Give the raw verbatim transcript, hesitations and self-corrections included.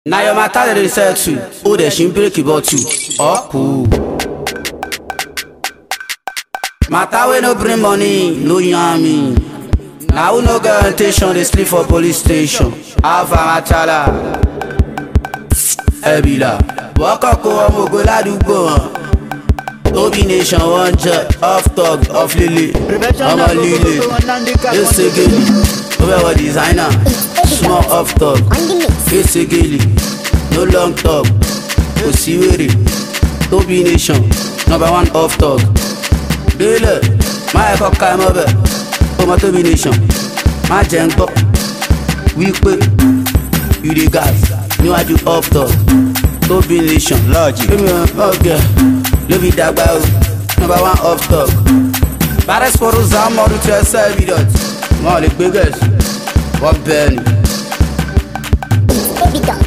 Now your matter dey settle. Who dey shin break about you? Oh cool. Matter we no bring money, no yummy. Now who no get orientation, they sleep for police station. Alpha Matala, Ebila. Waka ko omo go ladugbo. Tobi nation one jet, off top, off lily. Omo lily. It's a gilly. Over designer. Small off top. It's a gilly. No long talk. Osiwere. Tobi nation. Number one off talk. Dele. My cock came over. Oma Tobi nation. My jenko. We quick. You the gas. No I do off talk. Tobi nation. Logic. Okay. Levi Dagba. Number one off talk. Paris for Uzam or to yourself. More the biggest. What Ben? Baby